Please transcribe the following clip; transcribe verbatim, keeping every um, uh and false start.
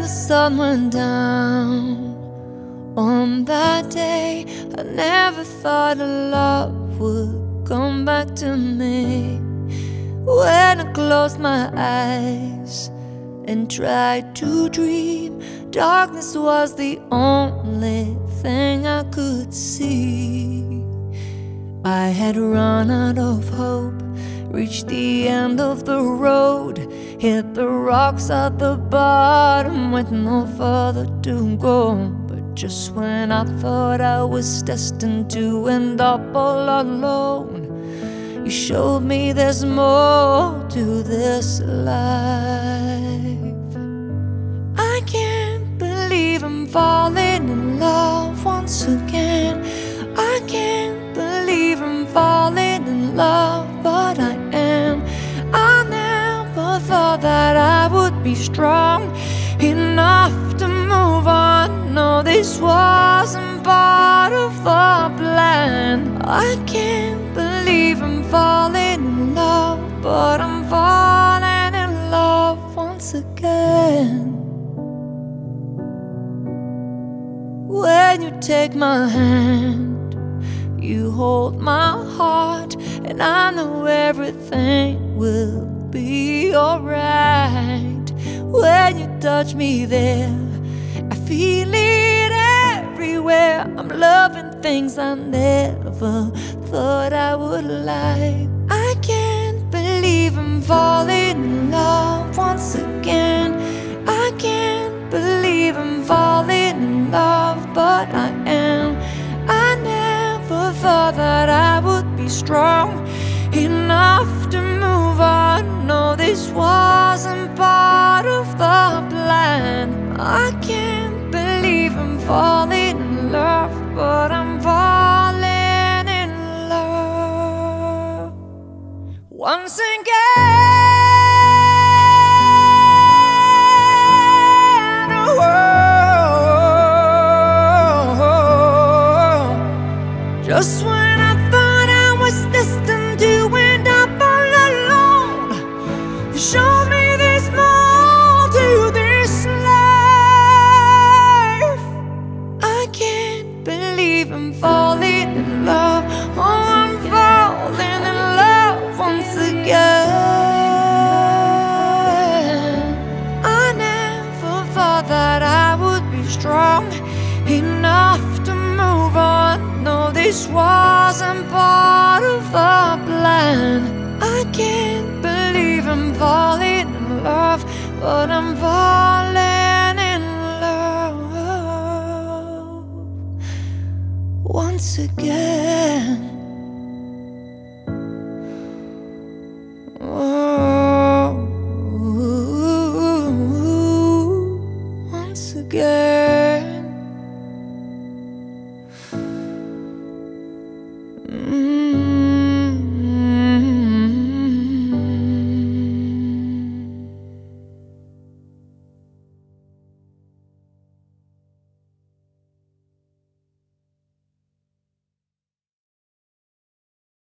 the sun went down on that day, I never thought a love would come back to me. When I closed my eyes and tried to dream, darkness was the only thing I could see. I had run out of hope, reached the end of the road, hit the rocks at the bottom with no further to go. But just when I thought I was destined to end up all alone, you showed me there's more to this life. I can't believe I'm falling in love once again. I can't believe I'm falling in love, but I am. I never thought that I would be strong enough to move on. No, this wasn't part of the plan. I can't believe I'm falling in love, but I'm falling in love once again. When you take my hand, you hold my heart, and I know everything will be alright. When you touch me there, I feel it everywhere. I'm loving things I never thought I would like. I can't believe I'm falling in love once again. I can't believe I'm falling in love, but I am. I never thought that I would be strong enough to move on. No, this wasn't part of the plan. I can't believe I'm falling in love, but I'm falling in love once again. Just when I thought I was destined to end up all alone, you showed me there's more to this life. I can't believe I'm falling in love. Oh, I'm falling in love once again. I never thought that I would be strong enough to move on. No, this wasn't part of the plan. I can't believe I'm falling in love, but I'm falling in love once again.